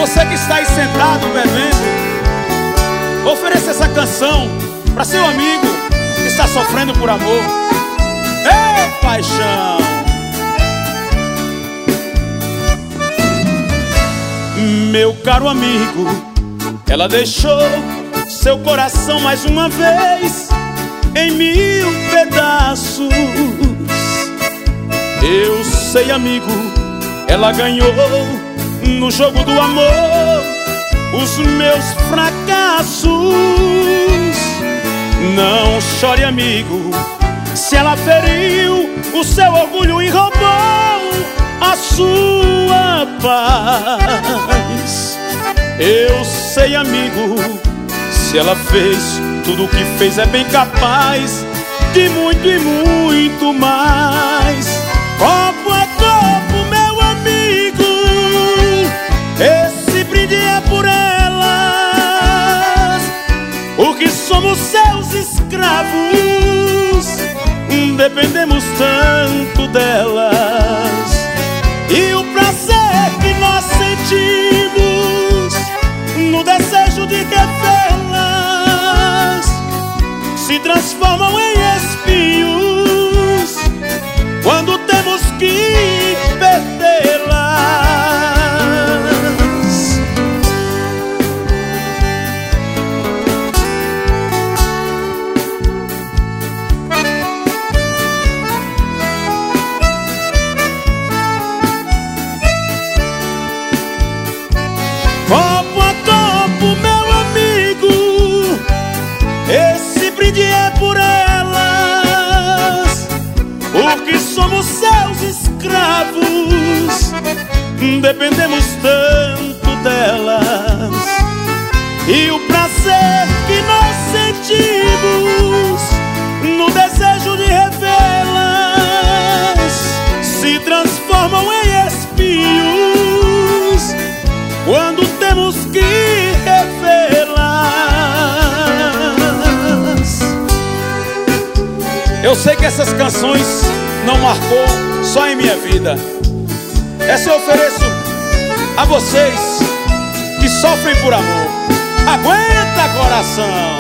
Você que está aí sentado bebendo, ofereça essa canção para seu amigo que está sofrendo por amor. Ei, paixão! Meu caro amigo, ela deixou seu coração mais uma vez em 1000 pedaços. Eu sei, amigo, ela ganhou no jogo do amor os meus fracassos. Não chore, amigo, se ela feriu o seu orgulho e roubou a sua paz. Eu sei, amigo, se ela fez tudo o que fez, é bem capaz de muito e muito mais. Copo a copo, meu amigo, esse brinde é por elas, porque somos seus escravos, dependemos tanto delas. E o prazer que nós sentimos no desejo de revê-las se transformam em espinhos quando temos que perdê-las. Copo a copo, meu amigo, esse brinde é por elas, porque somos seus escravos, dependemos tanto delas. E o prazer que nós sentimos no desejo de revê-las se transformam em espinhos quando temos que revê-las. Eu sei que essas canções não marcou só em minha vida. Essa eu ofereço a vocês que sofrem por amor. Aguenta, coração!